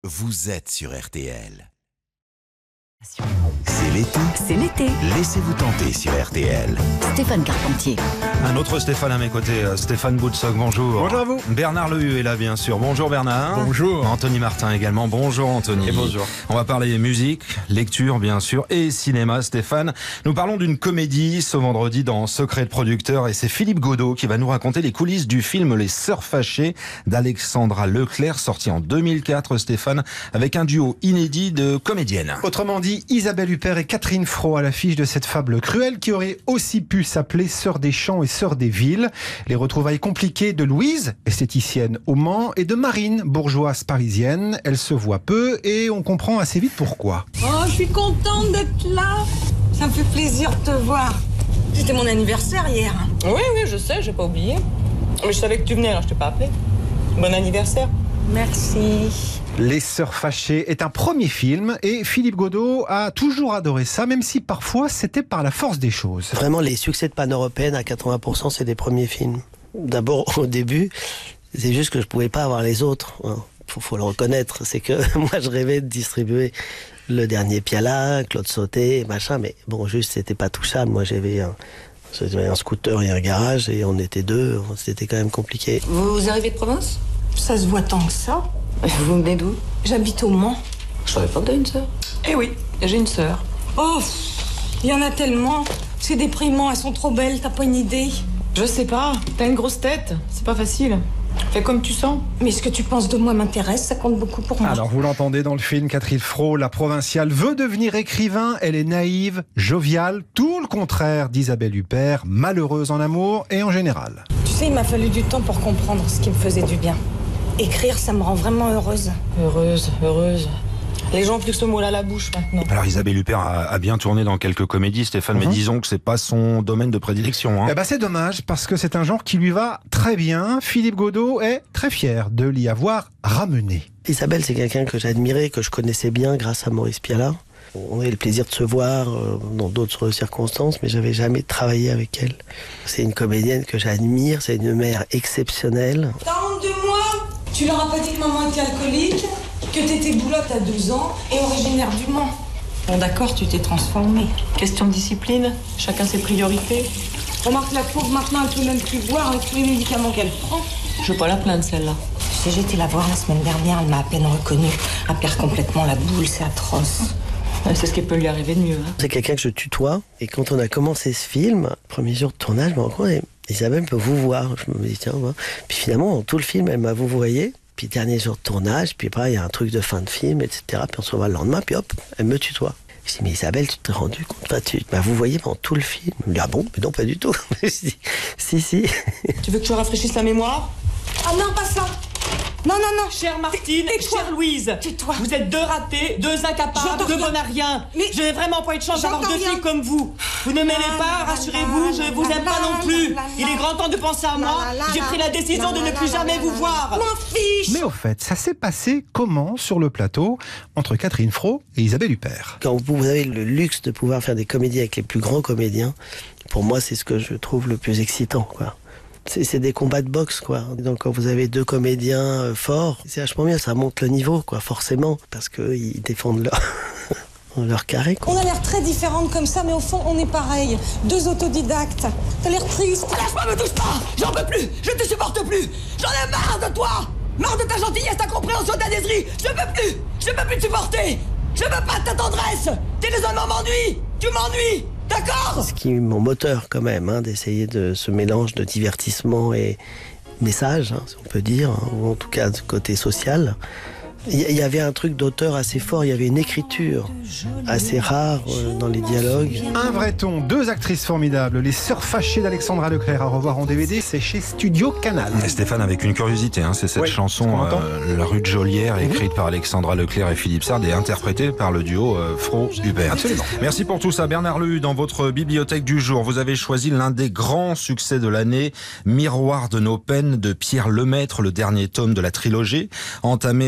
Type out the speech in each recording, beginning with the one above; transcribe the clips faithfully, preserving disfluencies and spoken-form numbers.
vous êtes sur R T L. C'est l'été. C'est l'été. Laissez-vous tenter sur R T L. Stéphane Carpentier. Un autre Stéphane à mes côtés, Stéphane Boutsock, bonjour. Bonjour à vous. Bernard Lehu est là, bien sûr. Bonjour Bernard. Bonjour. Anthony Martin également. Bonjour Anthony. Et bonjour. On va parler musique, lecture bien sûr, et cinéma, Stéphane. Nous parlons d'une comédie ce vendredi dans Secret de producteur, et c'est Philippe Godot qui va nous raconter les coulisses du film Les Sœurs Fâchées d'Alexandra Leclerc, sorti en deux mille quatre, Stéphane, avec un duo inédit de comédiennes. Autrement dit, Isabelle Huppert et Catherine Fro à l'affiche de cette fable cruelle qui aurait aussi pu s'appeler Sœurs des champs et Sœurs des villes. Les retrouvailles compliquées de Louise, esthéticienne au Mans, et de Marine, bourgeoise parisienne. Elles se voient peu et on comprend assez vite pourquoi. Oh, je suis contente d'être là. Ça me fait plaisir de te voir. C'était mon anniversaire hier. Oui, oui, je sais, j'ai pas oublié. Mais je savais que tu venais, alors je t'ai pas appelé. Bon anniversaire. Merci. Les Sœurs Fâchées est un premier film et Philippe Godot a toujours adoré ça, même si parfois c'était par la force des choses. Vraiment, les succès de Pan-Européenne, à quatre-vingts pour cent, c'est des premiers films. D'abord, au début, c'est juste que je pouvais pas avoir les autres. Faut, faut le reconnaître. C'est que moi, je rêvais de distribuer Le Dernier Piala, Claude Sauté, machin, mais bon, juste, c'était pas touchable. Moi, j'avais un, j'avais un scooter et un garage et on était deux. C'était quand même compliqué. Vous arrivez de province? Ça se voit tant que ça. Vous venez d'où? J'habite au Mans. Je savais pas que t'as une sœur. Eh oui, j'ai une sœur. Oh, il y en a tellement. C'est déprimant, elles sont trop belles, t'as pas une idée? Je sais pas, t'as une grosse tête, c'est pas facile. Fais comme tu sens. Mais ce que tu penses de moi m'intéresse, ça compte beaucoup pour moi. Alors vous l'entendez dans le film, Catherine Fro, la provinciale, veut devenir écrivain. Elle est naïve, joviale, tout le contraire d'Isabelle Huppert, malheureuse en amour et en général. Tu sais, il m'a fallu du temps pour comprendre ce qui me faisait du bien. Écrire, ça me rend vraiment heureuse. Heureuse, heureuse. Les gens ont plus que ce mot-là à la bouche maintenant. Alors Isabelle Huppert a, a bien tourné dans quelques comédies, Stéphane, mm-hmm. mais disons que c'est pas son domaine de prédilection. Hein. Eh ben c'est dommage, parce que c'est un genre qui lui va très bien. Philippe Godot est très fier de l'y avoir ramené. Isabelle, c'est quelqu'un que j'admirais, que je connaissais bien grâce à Maurice Piala. On avait le plaisir de se voir euh, dans d'autres circonstances, mais j'avais jamais travaillé avec elle. C'est une comédienne que j'admire, c'est une mère exceptionnelle. T'as honte de moi? Tu leur as pas dit que maman était alcoolique, que t'étais boulotte à deux ans et originaire du Mans. Bon d'accord, tu t'es transformée. Question de discipline, chacun ses priorités. Remarque, la pauvre maintenant, elle peut même plus boire avec tous les médicaments qu'elle prend. Je veux pas la plaindre celle-là. Tu sais, j'étais la voir la semaine dernière, elle m'a à peine reconnue. Elle perd complètement la boule, c'est atroce. C'est ce qui peut lui arriver de mieux. Hein. C'est quelqu'un que je tutoie, et quand on a commencé ce film, premier jour de tournage, je me rends compte, Isabelle peut vous voir. Je me dis, tiens, va. Puis finalement, dans tout le film, elle m'a vous voyé. Puis dernier jour de tournage, puis après, il y a un truc de fin de film, et cetera. Puis on se revoit le lendemain, puis hop, elle me tutoie. Je dis, mais Isabelle, tu t'es rendu compte? Enfin, tu m'as vous voyez pendant tout le film. Elle me dit, ah bon? Mais non, pas du tout. Je dis, si, si. Tu veux que je rafraîchisse la mémoire? Ah non, pas ça! Non, non, non. Chère Martine, chère Louise, tais-toi. Vous êtes deux ratés, deux incapables, deux bonnes à rien. Mais je n'ai vraiment pas eu de chance d'avoir deux filles comme vous. Vous ne m'aimez pas, rassurez-vous, je ne vous aime pas non plus. Il est grand temps de penser à moi. J'ai pris la décision de ne plus jamais vous voir. M'en fiche. Mais au fait, ça s'est passé comment sur le plateau entre Catherine Fro et Isabelle Huppert? Quand vous avez le luxe de pouvoir faire des comédies avec les plus grands comédiens, pour moi, c'est ce que je trouve le plus excitant, quoi. C'est, c'est des combats de boxe, quoi. Donc quand vous avez deux comédiens euh, forts, c'est vachement bien, ça monte le niveau, quoi, forcément, parce qu'ils défendent leur, leur carré, quoi. On a l'air très différentes comme ça, mais au fond, on est pareil. Deux autodidactes. T'as l'air triste. Lâche-moi, me touche pas! J'en peux plus! Je te supporte plus! J'en ai marre de toi! Marre de ta gentillesse, ta compréhension, ta désirie! Je peux plus! Je peux plus te supporter! Je veux pas de ta tendresse! Tes raisonnements m'ennuient! Tu m'ennuies! D'accord? Ce qui est mon moteur quand même, hein, d'essayer de ce mélange de divertissement et message, hein, si on peut dire, hein, ou en tout cas du côté social. Il y avait un truc d'auteur assez fort, il y avait une écriture assez rare euh, dans les dialogues. Un vrai ton, deux actrices formidables, Les Sœurs Fâchées d'Alexandra Leclerc, à revoir en D V D, c'est chez Studio Canal. Et Stéphane, avec une curiosité, hein, c'est cette oui, chanson euh, La rue de Jolière, écrite mmh. par Alexandra Leclerc et Philippe Sard, et interprétée par le duo euh, Fro-Huppert. Absolument. Merci pour tout ça. Bernard Lehu, dans votre bibliothèque du jour, vous avez choisi l'un des grands succès de l'année, Miroir de nos peines, de Pierre Lemaître, le dernier tome de la trilogie, entamé avec Au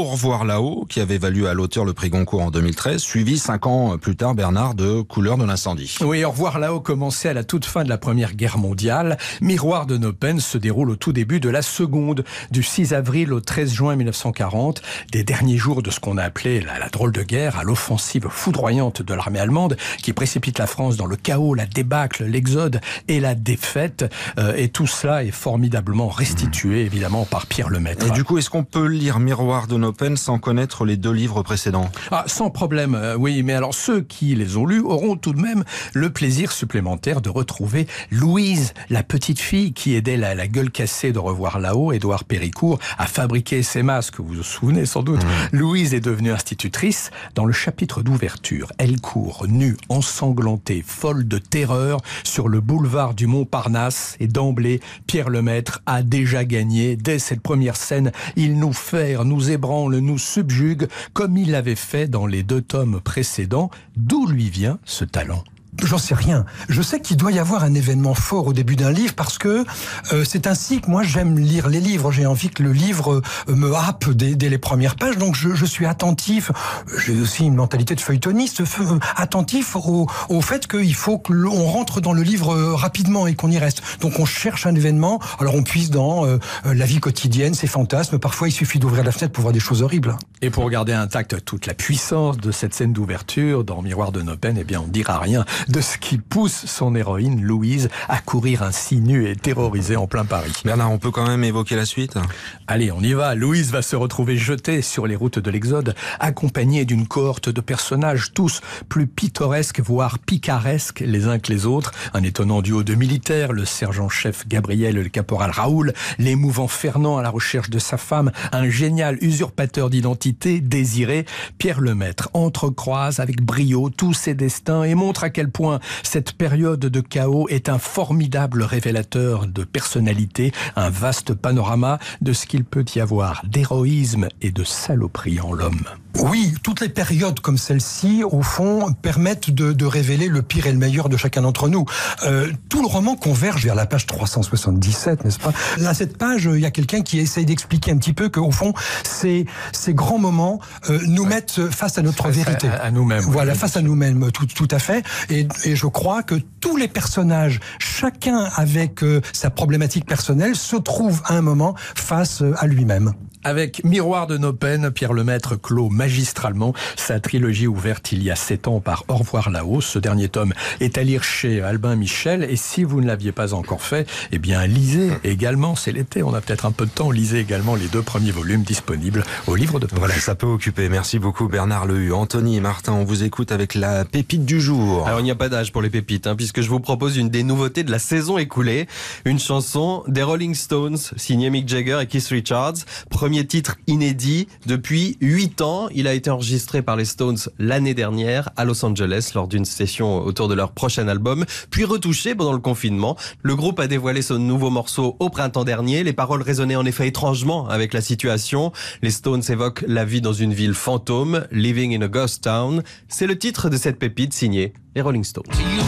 revoir là-haut, qui avait valu à l'auteur le prix Goncourt en deux mille treize, suivi cinq ans plus tard, Bernard, de Couleurs de l'incendie. Oui, Au revoir là-haut commençait à la toute fin de la Première Guerre mondiale. Miroir de Nopen se déroule au tout début de la Seconde, du six avril au treize juin mille neuf cent quarante, des derniers jours de ce qu'on a appelé la, la drôle de guerre, à l'offensive foudroyante de l'armée allemande, qui précipite la France dans le chaos, la débâcle, l'exode et la défaite. Euh, et tout cela est formidablement restitué, évidemment, par Pierre Lemaitre. Et du coup, est-ce qu'on peut lire Miroir de Nopen sans connaître les deux livres précédents ? Ah, sans problème, euh, oui, mais alors ceux qui les ont lus auront tout de même le plaisir supplémentaire de retrouver Louise, la petite fille qui aidait la, la gueule cassée de Revoir là-haut, Édouard Péricourt, à fabriquer ses masques, vous vous souvenez sans doute. Mmh. Louise est devenue institutrice. Dans le chapitre d'ouverture, elle court, nue, ensanglantée, folle de terreur, sur le boulevard du Montparnasse, et d'emblée, Pierre Lemaitre a déjà gagné. Dès cette première scène, il nous ferre, nous ébranle, nous subjugue, comme il l'avait fait dans les deux tomes précédents. D'où lui vient ce talent ? J'en sais rien. Je sais qu'il doit y avoir un événement fort au début d'un livre parce que euh, c'est ainsi que moi j'aime lire les livres. J'ai envie que le livre euh, me happe dès, dès les premières pages. Donc je, je suis attentif. J'ai aussi une mentalité de feuilletoniste, euh, attentif au, au fait qu'il faut qu'on rentre dans le livre euh, rapidement et qu'on y reste. Donc on cherche un événement. Alors on puise dans euh, la vie quotidienne, ses fantasmes. Parfois il suffit d'ouvrir la fenêtre pour voir des choses horribles. Et pour garder intacte toute la puissance de cette scène d'ouverture dans Miroir de Nopen, eh bien on ne dira rien de ce qui pousse son héroïne, Louise, à courir ainsi nue et terrorisée en plein Paris. Bernard, on peut quand même évoquer la suite ? Allez, on y va. Louise va se retrouver jetée sur les routes de l'Exode, accompagnée d'une cohorte de personnages, tous plus pittoresques, voire picaresques les uns que les autres. Un étonnant duo de militaires, le sergent-chef Gabriel et le caporal Raoul, l'émouvant Fernand à la recherche de sa femme, un génial usurpateur d'identité, Désiré. Pierre Lemaitre entrecroise avec brio tous ses destins et montre à quel point cette période de chaos est un formidable révélateur de personnalité, un vaste panorama de ce qu'il peut y avoir d'héroïsme et de saloperie en l'homme. Oui, toutes les périodes comme celle-ci, au fond, permettent de, de révéler le pire et le meilleur de chacun d'entre nous. Euh, tout le roman converge vers la page trois cent soixante-dix-sept, n'est-ce pas ? À cette page, il y a quelqu'un qui essaye d'expliquer un petit peu qu'au fond, ces, ces grands moments euh, nous ouais. mettent face à notre face vérité. À, à nous-mêmes. Voilà, oui, face à nous-mêmes, tout, tout à fait. Et, et je crois que tous les personnages, chacun avec euh, sa problématique personnelle, se trouve à un moment face euh, à lui-même. Avec Miroir de Nopen, Pierre Lemaitre clôt magistralement sa trilogie ouverte il y a sept ans par Au revoir là-haut. Ce dernier tome est à lire chez Albin Michel. Et si vous ne l'aviez pas encore fait, eh bien lisez également, c'est l'été, on a peut-être un peu de temps, lisez également les deux premiers volumes disponibles au livre de poche. Voilà, ça peut occuper. Merci beaucoup Bernard Lehu. Anthony et Martin, on vous écoute avec la pépite du jour. Alors il n'y a pas d'âge pour les pépites, hein, puisque je vous propose une des nouveautés de la saison écoulée. Une chanson des Rolling Stones, signée Mick Jagger et Keith Richards. Premier titre inédit depuis huit ans. Il a été enregistré par les Stones l'année dernière à Los Angeles lors d'une session autour de leur prochain album, puis retouché pendant le confinement. Le groupe a dévoilé son nouveau morceau au printemps dernier. Les paroles résonnaient en effet étrangement avec la situation. Les Stones évoquent la vie dans une ville fantôme, Living in a Ghost Town. C'est le titre de cette pépite signée les Rolling Stones.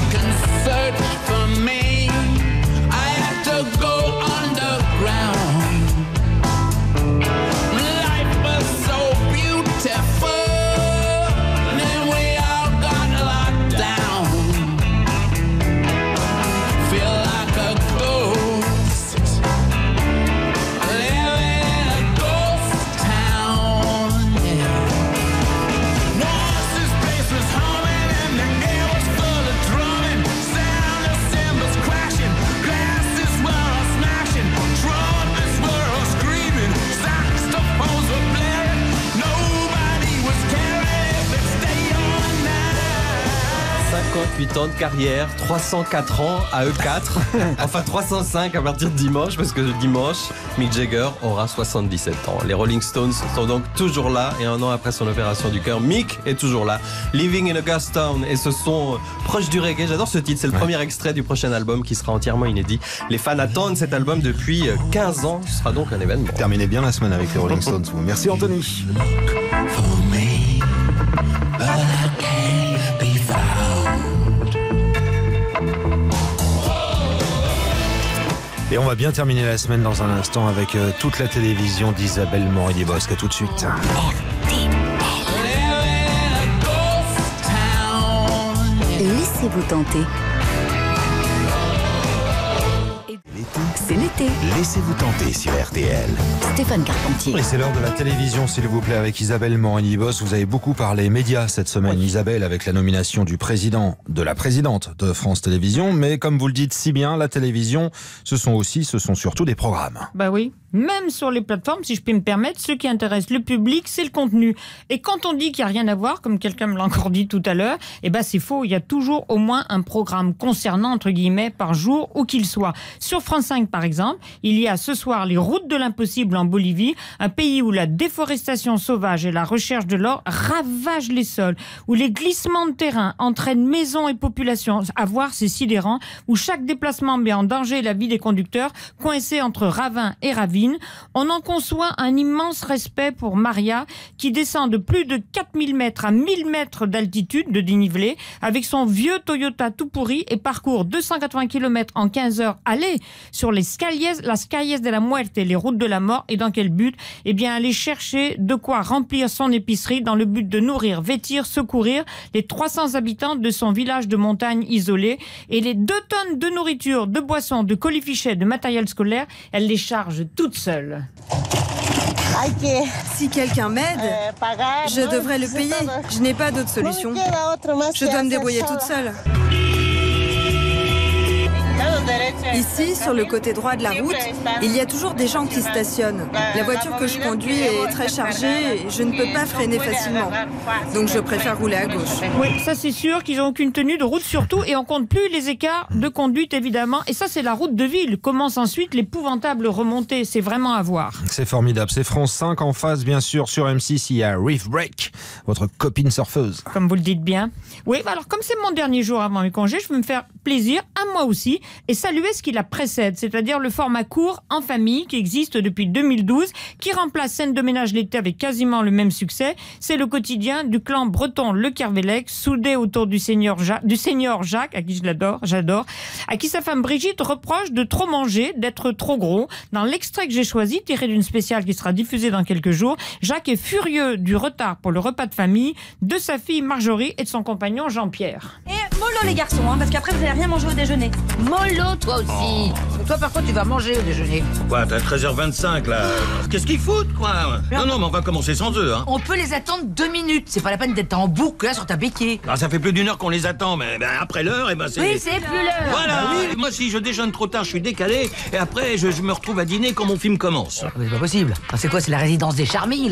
cinquante-huit ans de carrière, trois cent quatre ans à eux quatre, enfin trois cent cinq à partir de dimanche, parce que dimanche, Mick Jagger aura soixante-dix-sept ans. Les Rolling Stones sont donc toujours là, et un an après son opération du cœur, Mick est toujours là. Living in a Ghost Town, et ce son proche du reggae, j'adore ce titre, c'est le ouais. premier extrait du prochain album qui sera entièrement inédit. Les fans attendent cet album depuis quinze ans, ce sera donc un événement. Terminez bien la semaine avec les Rolling Stones. Merci Anthony. Et on va bien terminer la semaine dans un instant avec euh, toute la télévision d'Isabelle Morini-Bosque. À tout de suite. Laissez-vous tenter. C'est l'été. Laissez-vous tenter sur R T L. Stéphane Carpentier. Et c'est l'heure de la télévision, s'il vous plaît, avec Isabelle Morini-Bosque. Vous avez beaucoup parlé médias cette semaine, oui. Isabelle, avec la nomination du président, de la présidente de France Télévisions. Mais comme vous le dites si bien, la télévision, ce sont aussi, ce sont surtout des programmes. Bah oui. Même sur les plateformes, si je puis me permettre, ce qui intéresse le public, c'est le contenu. Et quand on dit qu'il n'y a rien à voir, comme quelqu'un me l'a encore dit tout à l'heure, eh ben c'est faux. Il y a toujours au moins un programme concernant, entre guillemets, par jour, où qu'il soit. Sur France cinq, par exemple, il y a ce soir les routes de l'impossible en Bolivie, un pays où la déforestation sauvage et la recherche de l'or ravagent les sols, où les glissements de terrain entraînent maisons et populations. À voir, c'est sidérant, où chaque déplacement met en danger la vie des conducteurs, coincés entre ravins et ravines. On en conçoit un immense respect pour Maria, qui descend de plus de quatre mille mètres à mille mètres d'altitude de dénivelé, avec son vieux Toyota tout pourri, et parcourt deux cent quatre-vingts kilomètres en quinze heures aller sur les Calles, las calles de la muerte, les routes de la mort. Et dans quel but? Eh bien, aller chercher de quoi remplir son épicerie dans le but de nourrir, vêtir, secourir les trois cents habitants de son village de montagne isolé. Et les deux tonnes de nourriture, de boissons, de colifichets, de matériel scolaire, elle les charge toutes seules. Si quelqu'un m'aide, je devrais le payer. Je n'ai pas d'autre solution. Je dois me débrouiller toute seule. Ici, sur le côté droit de la route, il y a toujours des gens qui stationnent. La voiture que je conduis est très chargée et je ne peux pas freiner facilement. Donc je préfère rouler à gauche. Oui, ça c'est sûr qu'ils n'ont aucune tenue de route surtout, et on compte plus les écarts de conduite évidemment. Et ça c'est la route de ville. Commence ensuite l'épouvantable remontée. C'est vraiment à voir. C'est formidable. C'est France cinq en face, bien sûr. Sur M six, il y a Reef Break, votre copine surfeuse. Comme vous le dites bien. Oui, bah alors comme c'est mon dernier jour avant mes congés, je veux me faire plaisir à moi aussi et saluer ce qui la précède, c'est-à-dire le format court en famille qui existe depuis deux mille douze, qui remplace Scène de ménage l'été avec quasiment le même succès. C'est le quotidien du clan breton Le Kervélec, soudé autour du seigneur, ja- du seigneur Jacques, à qui je l'adore, j'adore, à qui sa femme Brigitte reproche de trop manger, d'être trop gros. Dans l'extrait que j'ai choisi, tiré d'une spéciale qui sera diffusée dans quelques jours, Jacques est furieux du retard pour le repas de famille de sa fille Marjorie et de son compagnon Jean-Pierre. Et mollo les garçons, hein, parce qu'après vous n'allez rien manger au déjeuner. Mollo toi aussi. Oh. Toi par contre tu vas manger au déjeuner. Quoi, t'as treize heures vingt-cinq là. Qu'est-ce qu'ils foutent quoi? Non non mais on va commencer sans eux hein. On peut les attendre deux minutes, c'est pas la peine d'être en boucle là sur ta béquille. Ah, ça fait plus d'une heure qu'on les attend, mais ben, après l'heure, et ben c'est... Oui c'est plus l'heure. Voilà, ah, oui. Moi si je déjeune trop tard, je suis décalé, et après je, je me retrouve à dîner quand mon film commence. Ah, mais c'est pas possible. Ah, c'est quoi, c'est la résidence des Charmilles?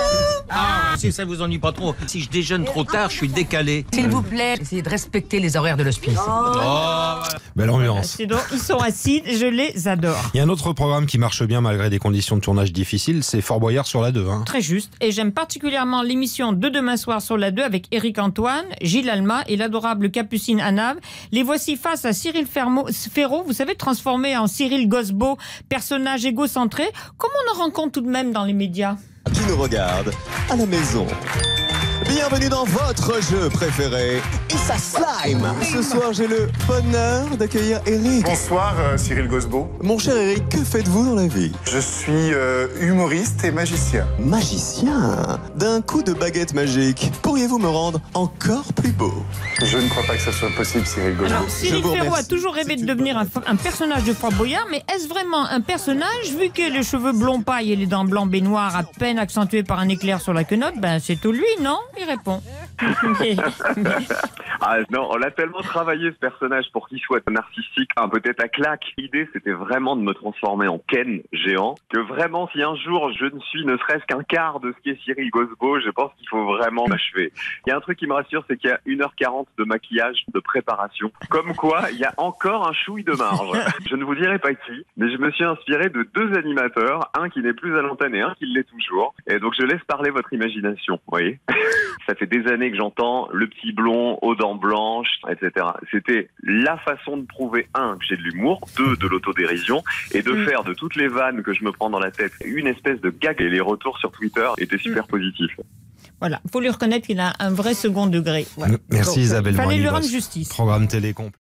Ah, si ça vous ennuie pas trop, si je déjeune trop tard, je suis décalé. S'il vous plaît, essayez de respecter les horaires de l'hospice. Oh. Oh. Belle ambiance. Donc, ils sont acides, je les adore. Il y a un autre programme qui marche bien malgré des conditions de tournage difficiles, c'est Fort Boyard sur la deux. Hein. Très juste. Et j'aime particulièrement l'émission de demain soir sur la deux avec Éric Antoine, Gilles Alma et l'adorable Capucine Anave. Les voici face à Cyril Fermo, Ferraud, vous savez, transformé en Cyril Gosbo, personnage égocentré, comme on en rencontre tout de même dans les médias. Qui nous regarde à la maison. Bienvenue dans votre jeu préféré, Issa Slime. Ce soir, j'ai le bonheur d'accueillir Eric. Bonsoir, euh, Cyril Gosbo. Mon cher Eric, que faites-vous dans la vie? Je suis euh, humoriste et magicien. Magicien? D'un coup de baguette magique, pourriez-vous me rendre encore plus beau? Je ne crois pas que ça soit possible, Cyril Gosbo. Alors, Cyril Ferraud a toujours rêvé de devenir un, un personnage de Fort Boyard, mais est-ce vraiment un personnage, vu que les cheveux blond paille et les dents blanc baignoire à peine accentuées par un éclair sur la quenotte? Ben, c'est tout lui, non? Il répond. Ah non, on a tellement travaillé ce personnage pour qu'il soit narcissique, un peu tête à claque. L'idée, c'était vraiment de me transformer en Ken géant. Que vraiment, si un jour je ne suis ne serait-ce qu'un quart de ce qu'est Cyril Gosbo, je pense qu'il faut vraiment m'achever. Il y a un truc qui me rassure, c'est qu'il y a une heure quarante de maquillage, de préparation. Comme quoi, il y a encore un chouille de marge. Je ne vous dirai pas qui, mais je me suis inspiré de deux animateurs, un qui n'est plus à l'antenne et un qui l'est toujours. Et donc, je laisse parler votre imagination, vous voyez. Ça fait des années que j'entends le petit blond aux dents blanches, et cetera. C'était la façon de prouver, un, que j'ai de l'humour, deux, de l'autodérision, et de mmh. faire de toutes les vannes que je me prends dans la tête une espèce de gag. Et les retours sur Twitter étaient super mmh. positifs. Voilà, il faut lui reconnaître qu'il a un vrai second degré. Voilà. Merci Donc, Isabelle. Il fallait lui rendre justice. Programme télé complet.